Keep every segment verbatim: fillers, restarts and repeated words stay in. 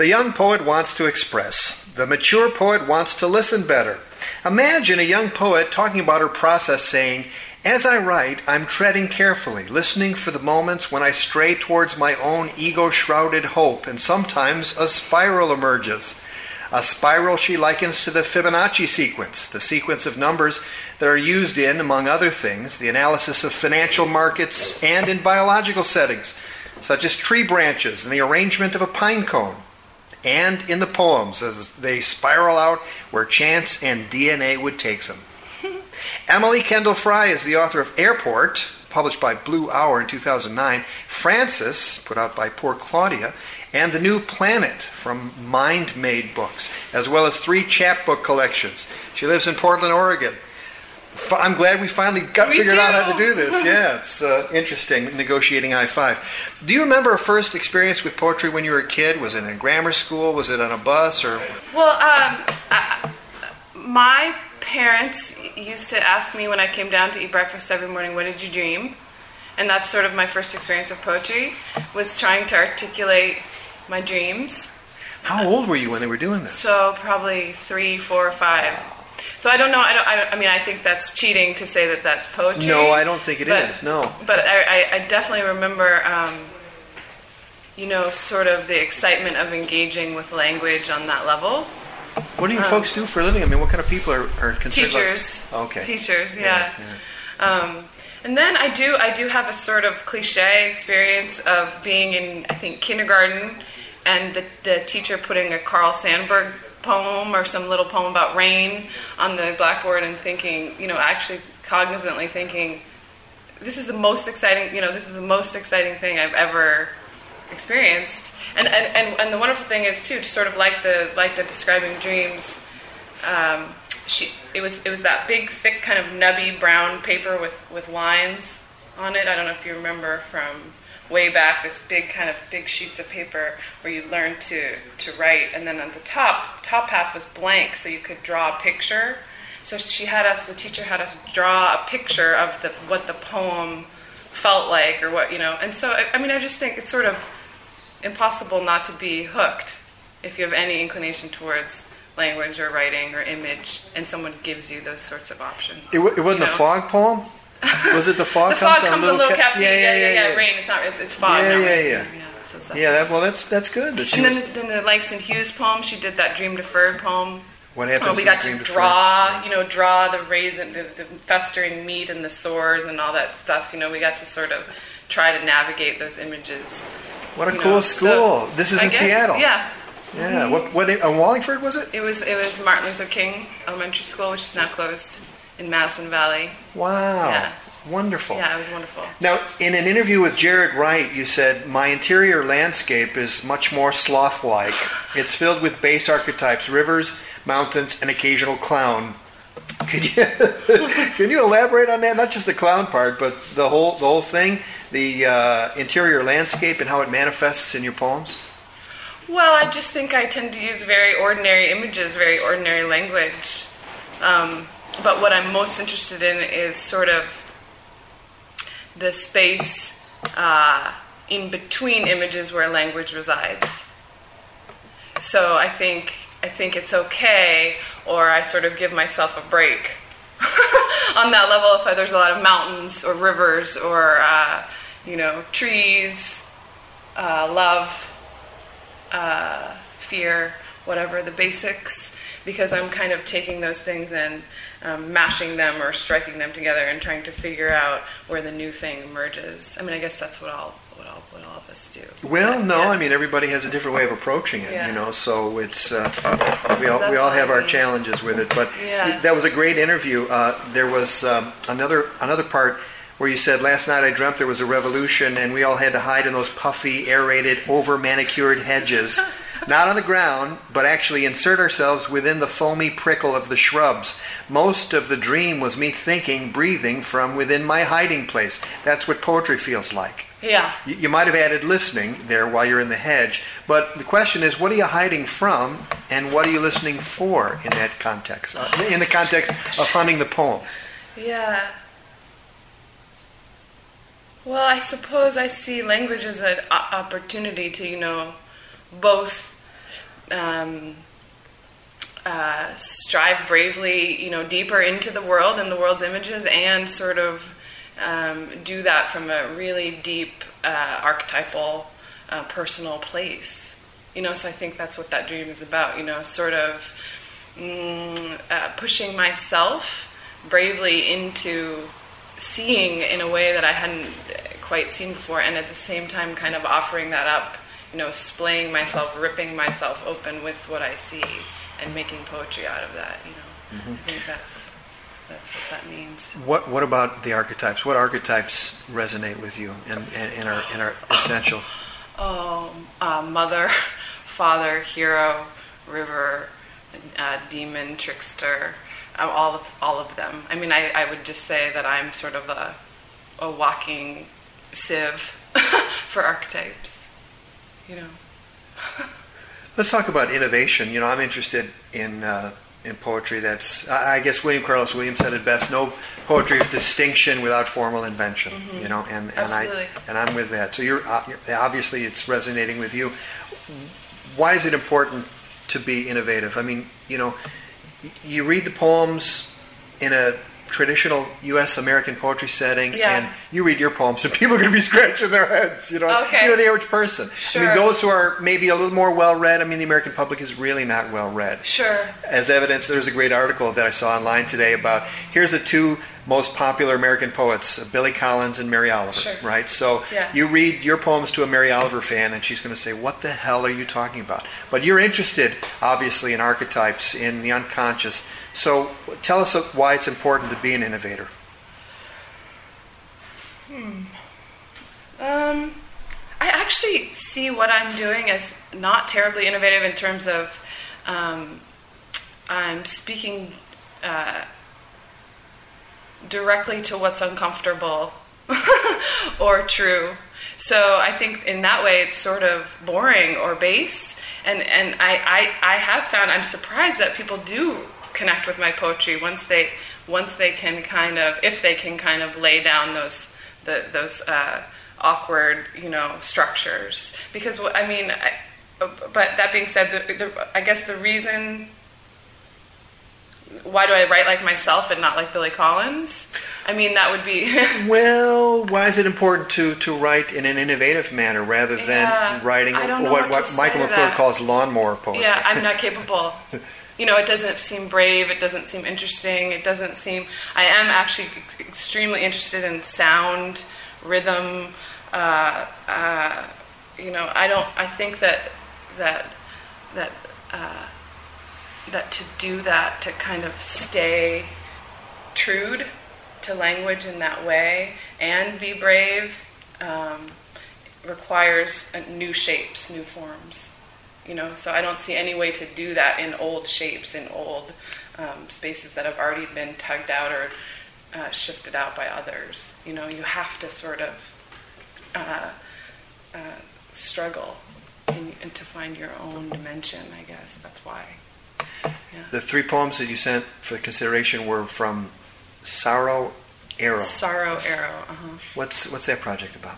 The young poet wants to express. The mature poet wants to listen better. Imagine a young poet talking about her process saying, "As I write, I'm treading carefully, listening for the moments when I stray towards my own ego-shrouded hope, and sometimes a spiral emerges." A spiral she likens to the Fibonacci sequence, the sequence of numbers that are used in, among other things, the analysis of financial markets and in biological settings, such as tree branches and the arrangement of a pine cone, and in the poems as they spiral out where chance and D N A would take them. Emily Kendall Fry is the author of Airport, published by Blue Hour in two thousand nine, Francis, put out by Poor Claudia, and The New Planet from Mind Made Books, as well as three chapbook collections. She lives in Portland, Oregon. I'm glad we finally got Me figured too. out how to do this. Yeah, it's uh, interesting, negotiating I five. Do you remember a first experience with poetry when you were a kid? Was it in grammar school? Was it on a bus? Or Well, um, I, my parents used to ask me when I came down to eat breakfast every morning, "What did you dream?" And that's sort of my first experience of poetry, was trying to articulate my dreams. How old were you when they were doing this? So probably three, four, or five. So I don't know. I don't. I, I mean, I think that's cheating to say that that's poetry. No, I don't think it but, is. No. But I, I, I definitely remember, um, you know, sort of the excitement of engaging with language on that level. What do you um, folks do for a living? I mean, what kind of people are, are considered? Teachers. Like, okay. Teachers. Yeah. yeah, yeah. Um, and then I do. I do have a sort of cliche experience of being in, I think, kindergarten, and the, the teacher putting a Carl Sandburg poem or some little poem about rain on the blackboard and thinking, you know, actually cognizantly thinking, this is the most exciting, you know, this is the most exciting thing I've ever experienced. And and, and, and the wonderful thing is too, sort of like the like the describing dreams, um, she it was it was that big thick kind of nubby brown paper with, with lines on it. I don't know if you remember from way back, this big kind of big sheets of paper where you learn to, to write, and then on the top, top half was blank, so you could draw a picture. So she had us, the teacher had us draw a picture of the what the poem felt like, or what, you know. And so, I, I mean, I just think it's sort of impossible not to be hooked if you have any inclination towards language or writing or image, and someone gives you those sorts of options. It, w- it wasn't you know? a fog poem? Was it the fog? The fog comes, comes on a little ca- caffeine. Yeah, yeah, yeah. yeah, yeah. Rain. It's not. It's, it's fog. Yeah, not yeah, rain. yeah. Yeah. So it's Yeah, that, well, that's that's good. That she and was, then, then the Langston Hughes poem, she did that Dream Deferred poem. what happens? Oh, we when got to dream draw, deferred? you know, draw the raisin, the, the festering meat and the sores and all that stuff. You know, we got to sort of try to navigate those images. What a you cool know. school! So, this is I in guess, Seattle. Yeah. Yeah. Mm-hmm. What? What? Uh, Wallingford was it? It was it was Martin Luther King Elementary School, which is now closed in Madison Valley. Wow. Yeah. Wonderful. Yeah, it was wonderful. Now, in an interview with Jared Wright, you said, "My interior landscape is much more sloth-like. It's filled with base archetypes, rivers, mountains, an occasional clown." Could you can you elaborate on that? Not just the clown part, but the whole the whole thing, the uh, interior landscape and how it manifests in your poems? Well, I just think I tend to use very ordinary images, very ordinary language. Um, but what I'm most interested in is sort of the space uh, in between images where language resides. So I think I think it's okay, or I sort of give myself a break on that level if there's a lot of mountains or rivers or uh, you know, trees, uh, love, uh, fear, whatever the basics, because I'm kind of taking those things and um, mashing them or striking them together and trying to figure out where the new thing emerges. I mean, I guess that's what all what all what all of us do. Well, But, no, yeah. I mean everybody has a different way of approaching it, Yeah. you know. So it's uh, we So all we that's all what have I our mean. challenges with it. But Yeah. that was a great interview. Uh, there was um, another another part where you said, "Last night I dreamt there was a revolution, and we all had to hide in those puffy, aerated, over manicured hedges." Not on the ground, but actually insert ourselves within the foamy prickle of the shrubs. Most of the dream was me thinking, breathing from within my hiding place. That's what poetry feels like. Yeah. You, you might have added listening there while you're in the hedge, but the question is, what are you hiding from, and what are you listening for in that context, uh, in the context of hunting the poem? Yeah. Well, I suppose I see language as an o- opportunity to, you know, both um, uh, strive bravely, you know, deeper into the world and the world's images, and sort of um, do that from a really deep uh, archetypal, uh, personal place. You know, so I think that's what that dream is about. You know, sort of mm, uh, pushing myself bravely into seeing in a way that I hadn't quite seen before, and at the same time kind of offering that up, you know, splaying myself, ripping myself open with what I see, and making poetry out of that, you know. Mm-hmm. I think that's that's what that means. What what about the archetypes? What archetypes resonate with you and, and, and, are, and are essential? Oh, uh, mother, father, hero, river, uh, demon, trickster, um, all of all of them. I mean, I, I would just say that I'm sort of a a walking sieve for archetypes, you know. Let's talk about innovation. You know, I'm interested in uh, in poetry that's, I guess William Carlos Williams said it best, no poetry of distinction without formal invention, mm-hmm. you know, and, and, I, and I'm with that. So you're, uh, obviously it's resonating with you. Why is it important to be innovative? I mean, you know, you read the poems in a traditional U S American poetry setting, yeah. and you read your poems, and people are going to be scratching their heads. You know, okay. you know the average person. Sure. I mean, those who are maybe a little more well read. I mean, the American public is really not well read. Sure. As evidence, there's a great article that I saw online today about here's the two most popular American poets, Billy Collins and Mary Oliver. Sure. Right. So yeah. you read your poems to a Mary Oliver fan, and she's going to say, "What the hell are you talking about?" But you're interested, obviously, in archetypes, in the unconscious. So tell us why it's important to be an innovator. Hmm. Um, I actually see what I'm doing as not terribly innovative in terms of um, I'm speaking uh, directly to what's uncomfortable or true. So I think in that way it's sort of boring or base. And, and I, I, I have found, I'm surprised that people do connect with my poetry once they once they can kind of, if they can kind of lay down those the, those uh, awkward, you know, structures. Because I mean, I, but that being said, the, the, I guess the reason why do I write like myself and not like Billy Collins? I mean, that would be well. Why is it important to, to write in an innovative manner rather than yeah, writing what, what, what, what Michael McClure calls lawnmower poetry? Yeah, I'm not capable. You know, it doesn't seem brave, it doesn't seem interesting, it doesn't seem... I am actually extremely interested in sound, rhythm, uh, uh, you know, I don't... I think that that that uh, that to do that, to kind of stay true to language in that way and be brave, um, requires uh, new shapes, new forms. You know, so I don't see any way to do that in old shapes, in old um, spaces that have already been tugged out or uh, shifted out by others. You know, you have to sort of uh, uh, struggle in, in to find your own dimension, I guess. That's why. Yeah. The three poems that you sent for consideration were from Sorrow Arrow. Sorrow Arrow, uh-huh. What's, what's that project about?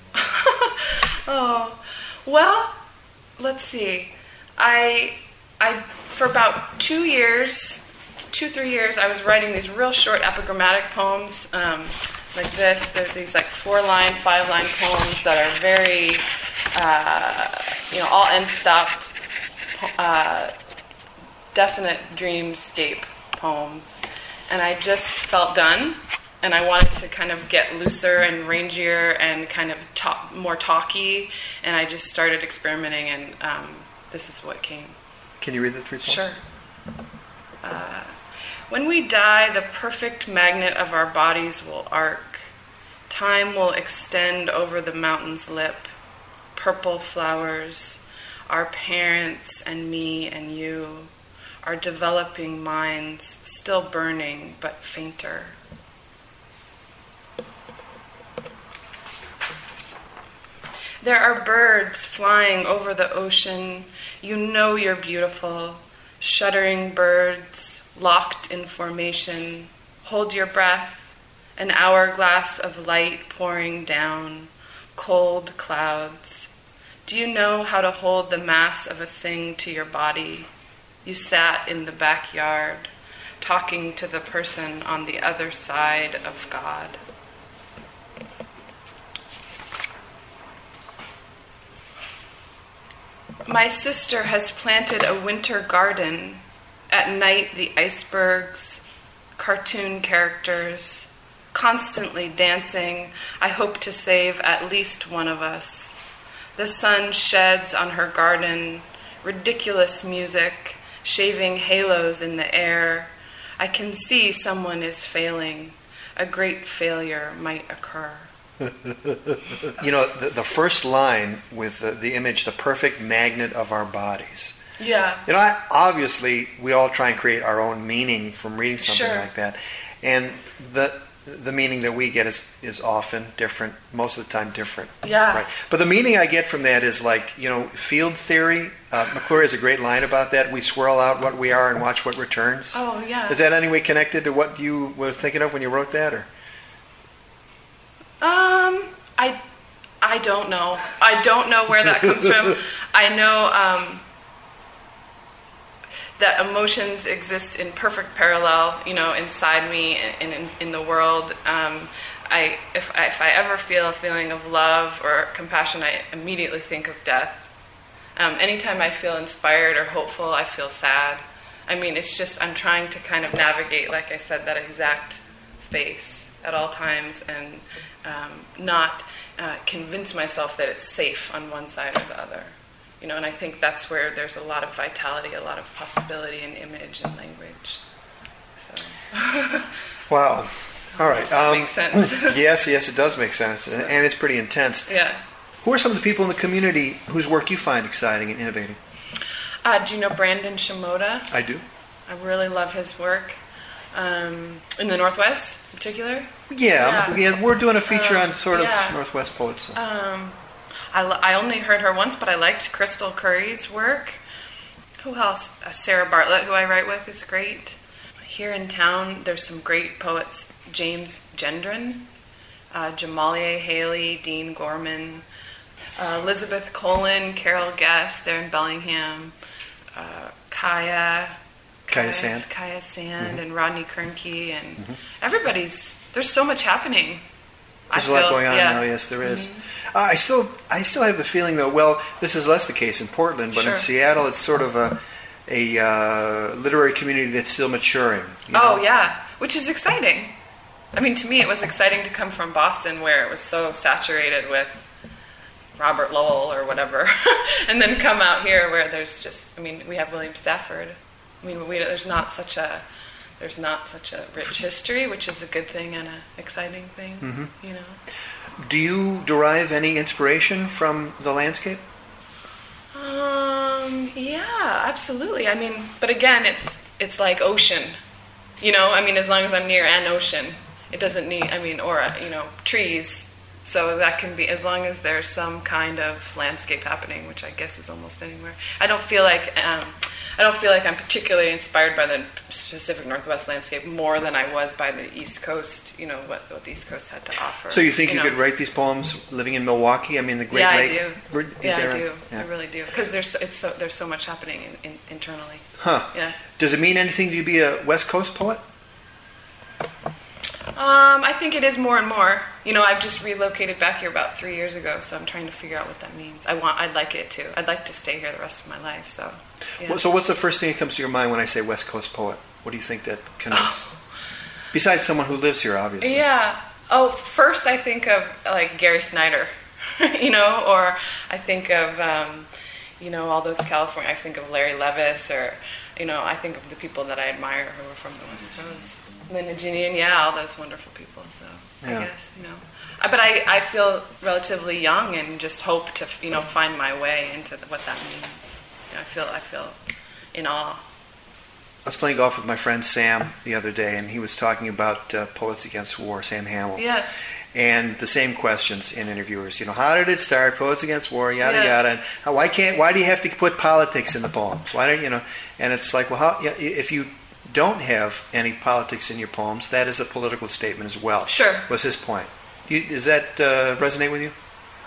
Oh, well... Let's see. I, I, for about two years, two, three years, I was writing these real short epigrammatic poems, um, like this. They're these like four-line, five-line poems that are very, uh, you know, all end-stopped, uh, definite dreamscape poems. And I just felt done, and I wanted to kind of get looser and rangier and kind of talk, more talky, and I just started experimenting, and um, this is what came. Can you read the three poems? Sure. Uh, when we die, the perfect magnet of our bodies will arc. Time will extend over the mountain's lip. Purple flowers, our parents and me and you, our developing minds, still burning but fainter. There are birds flying over the ocean. You know you're beautiful. Shuddering birds, locked in formation. Hold your breath. An hourglass of light pouring down. Cold clouds. Do you know how to hold the mass of a thing to your body? You sat in the backyard, talking to the person on the other side of God. My sister has planted a winter garden. At night, the icebergs, cartoon characters, constantly dancing. I hope to save at least one of us. The sun sheds on her garden, ridiculous music, shaving halos in the air. I can see someone is failing. A great failure might occur. You know, the, the first line with the, the image, the perfect magnet of our bodies. Yeah. You know, I, obviously, we all try and create our own meaning from reading something Sure. like that. And the the meaning that we get is, is often different, most of the time different. Yeah. Right. But the meaning I get from that is like, you know, field theory. Uh, McClure has a great line about that. We swirl out what we are and watch what returns. Oh, yeah. Is that any way connected to what you were thinking of when you wrote that? Or? Um, I, I don't know. I don't know where that comes from. I know um, that emotions exist in perfect parallel, you know, inside me and in, in the world. Um, I, if, I, if I ever feel a feeling of love or compassion, I immediately think of death. Um, anytime I feel inspired or hopeful, I feel sad. I mean, it's just I'm trying to kind of navigate, like I said, that exact space at all times and um, not uh, convince myself that it's safe on one side or the other. You know, and I think that's where there's a lot of vitality, a lot of possibility in image and language. So. Wow. All right. Does that Um, make sense? yes, yes, it does make sense. And, and it's pretty intense. Yeah. Who are some of the people in the community whose work you find exciting and innovating? Uh, do you know Brandon Shimoda? I do. I really love his work. Um, in the Northwest, in particular. Yeah, Yeah. yeah, we're doing a feature Um, on sort of yeah. Northwest poets. So. Um, I, lo- I only heard her once, but I liked Crystal Curry's work. Who else? Uh, Sarah Bartlett, who I write with, is great. Here in town, there's some great poets. James Gendron, uh, Jamalia Haley, Dean Gorman, uh, Elizabeth Colin, Carol Guest, they're in Bellingham, uh, Kaya, Kaya Sand. Kaya Sand, Mhm. and Rodney Kernke, and Mhm. everybody's, there's so much happening. There's I a lot feel, going on yeah. now. Yes, there is. Mhm. Uh, I still, I still have the feeling though. Well, this is less the case in Portland, but Sure. in Seattle, it's sort of a a uh, literary community that's still maturing. You Oh, know? yeah, which is exciting. I mean, to me, it was exciting to come from Boston, where it was so saturated with Robert Lowell or whatever, and then come out here where there's just, I mean, we have William Stafford. I mean, we, there's not such a there's not such a rich history, which is a good thing and an exciting thing. Mhm. You know. Do you derive any inspiration from the landscape? Um. Yeah. Absolutely. I mean, but again, it's it's like ocean. You know. I mean, as long as I'm near an ocean, it doesn't need. I mean, or uh, you know, trees. So that can be as long as there's some kind of landscape happening, which I guess is almost anywhere. I don't feel like um, I don't feel like I'm particularly inspired by the Pacific Northwest landscape more than I was by the East Coast. You know what, what the East Coast had to offer. So you think you, know. could write these poems living in Milwaukee? I mean, the Great yeah, Lake. I do. Is yeah, there I a- do. yeah. I really do. Because there's so, it's so, there's so much happening in, in, internally. Huh. Yeah. Does it mean anything to you to be a West Coast poet? Um, I think it is more and more. You know, I've just relocated back here about three years ago, so I'm trying to figure out what that means. I want, I'd like it to. I'd like to stay here the rest of my life. So. Yeah. Well, so what's the first thing that comes to your mind when I say West Coast poet? What do you think that connotes? Oh. Besides someone who lives here, obviously. Yeah. Oh, first I think of like Gary Snyder, you know, or I think of um, you know all those California. I think of Larry Levis, or you know, I think of the people that I admire who are from the West Coast. Linda Ginian, yeah, all those wonderful people. So Yeah. I guess you know, I, but I, I feel relatively young and just hope to you know find my way into what that means. You know, I feel I feel in awe. I was playing golf with my friend Sam the other day, and he was talking about uh, Poets Against War, Sam Hamill. Yeah. And the same questions in interviewers. You know, how did it start? Poets Against War, yada Yeah. yada. And how, why can't? Why do you have to put politics in the poems? Why don't you know? And it's like, well, how, yeah, if you don't have any politics in your poems, that is a political statement as well. Sure. Was his point? You, does that uh, resonate with you?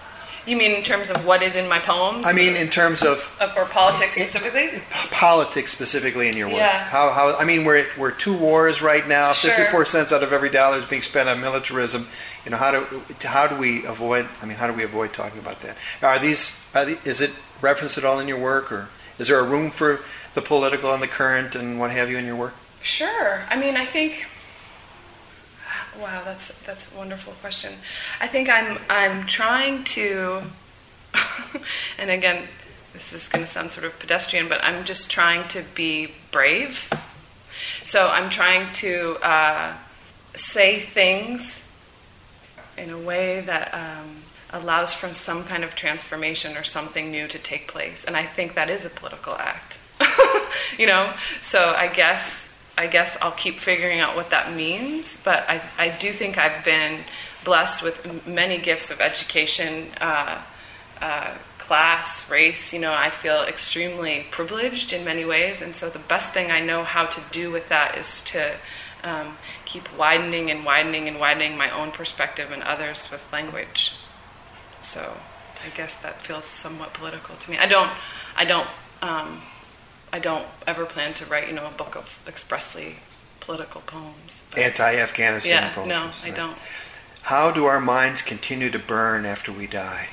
You mean in terms of what is in my poems? I mean, in terms of, of or politics specifically. In, politics specifically in your work. Yeah. How how I mean, we're at, we're two wars right now. Sure. Fifty-four cents out of every dollar is being spent on militarism. You know, how do how do we avoid? I mean, how do we avoid talking about that? Are these? Are the, is it referenced at all in your work, or is there a room for the political and the current and what have you in your work? Sure. I mean, I think. Wow, that's that's a wonderful question. I think I'm I'm trying to, and again, this is going to sound sort of pedestrian, but I'm just trying to be brave. So I'm trying to uh, say things in a way that um, allows for some kind of transformation or something new to take place, and I think that is a political act. You know, so I guess. I guess I'll keep figuring out what that means, but I, I do think I've been blessed with many gifts of education, uh, uh, class, race. You know, I feel extremely privileged in many ways, and so the best thing I know how to do with that is to um, keep widening and widening and widening my own perspective and others with language. So I guess that feels somewhat political to me. I don't, I don't, um, I don't ever plan to write, you know, a book of expressly political poems. Anti-Afghanistan yeah, poems. no, right? I don't. How do our minds continue to burn after we die?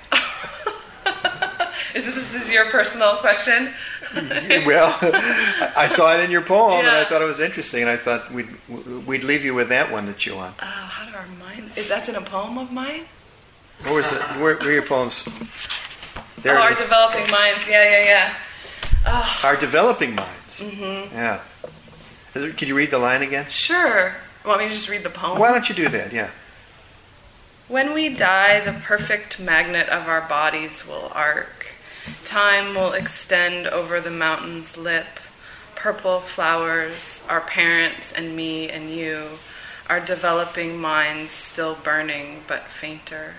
is this is your personal question? Well, I saw it in your poem, yeah. and I thought it was interesting, and I thought we'd we'd leave you with that one to chew on. Oh, how do our minds? Is that's in a poem of mine? What was it? Where, where are your poems? There oh, it our is. developing minds. Yeah, yeah, yeah. Oh. Our developing minds. Mm-hmm. Yeah. Can you read the line again? Sure. Want me to just read the poem? Why don't you do that? Yeah. When we die, the perfect magnet of our bodies will arc. Time will extend over the mountain's lip. Purple flowers, our parents and me and you, our developing minds still burning but fainter.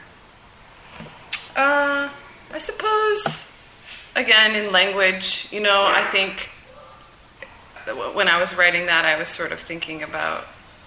Uh, I suppose... Again, in language, you know, I think when I was writing that, I was sort of thinking about,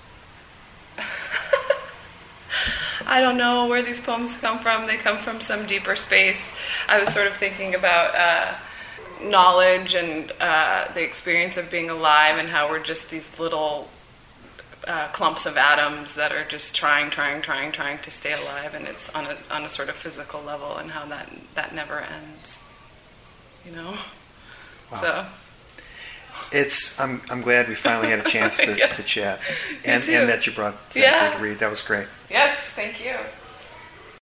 I don't know where these poems come from. They come from some deeper space. I was sort of thinking about uh, knowledge and uh, the experience of being alive and how we're just these little uh, clumps of atoms that are just trying, trying, trying, trying to stay alive, and it's on a on a sort of physical level, and how that that never ends. You know, wow. So it's. I'm. I'm glad we finally had a chance to, yeah. to chat, and too. and that you brought something yeah. to read. That was great. Yes, thank you.